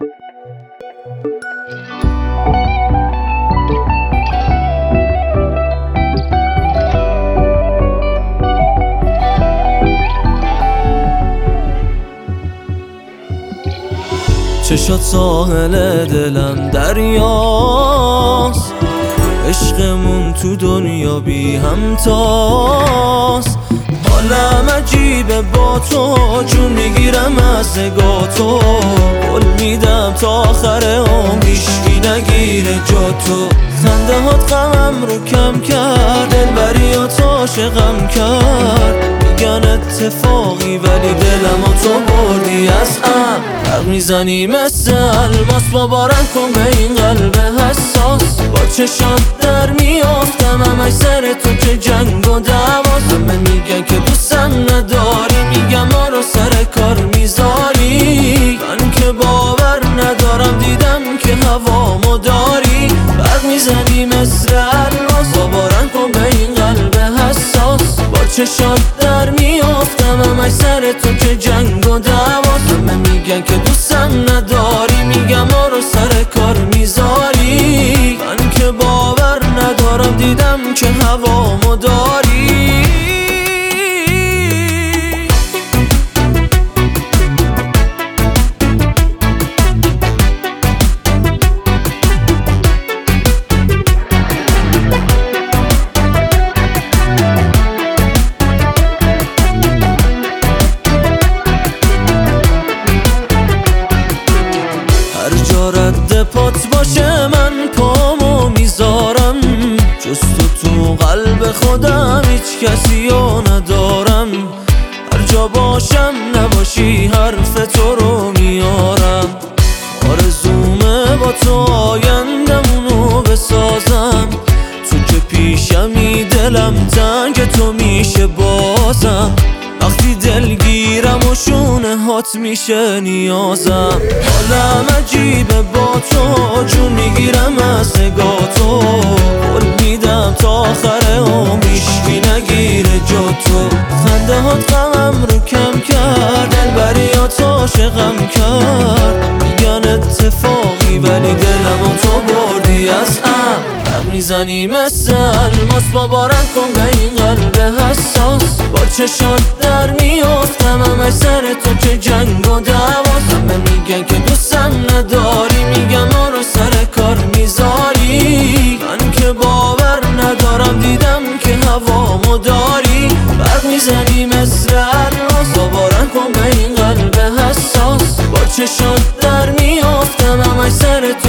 چشات ساحل دلم دریاست، عشقمون تو دنیا بی همتاست. حالم عجیبه با تو، جون میگیرم از نگاه تو. قول میدم تا آخر عمر هیچکی نگیره جا تو. خنده هات غمم رو کم کرد، دلبریات عاشقم کرد. میگن اتفاقی ولی دلمو تو بردی از هم. برق میزنی مثل الماس، بابارم کن به این قلب حساس. با چشات در میافتم همش سر تو که جنگ و دعواست. همه میگن که دوستم نداری، میگم ما رو سر کار میذاری. من که باور ندارم، دیدم که هوامو داری. برق میزنی مثل الماس، بابارم کن به این قلب حساس. با چشات در میافتم همش سر تو که جنگ و دعواست. همه میگن که دوستم نداری، میگم ما رو سر کار میذاری. من که باور ندارم، دیدم که هوامو داری. رد پات باشه من پامو میذارم، جز تو قلب خودم هیچ کسی رو ندارم. هر جا باشم نباشی حرف تو رو میارم. آرزومه با تو آیندمونو بسازم. تو که پیشمی دلم تنگ تو میشه بازم. وقتی دلگیرم و شونه هات میشه نیازم. حالم عجیبه با تو، جون میگیرم از نگاه تو. قول میدم تا آخر عمر هیچکی نگیره جا تو. خنده هات غمم رو کم کرد، دلبریات عاشقم کرد. میگن اتفاقی ولی دلمو تو بردی از هم. برق میزنی مثل الماس، بابارم کن به این قلب حساس. با چشات در میافتم همش سر تو که جنگ و دعواست. همه میگن که دوستم نداری، میگم ما رو سر کار میذاری. من که باور ندارم، دیدم که هوامو داری. برق میزنی مثل الماس، بابارم کن به این قلب حساس. با چشات در میافتم همش سر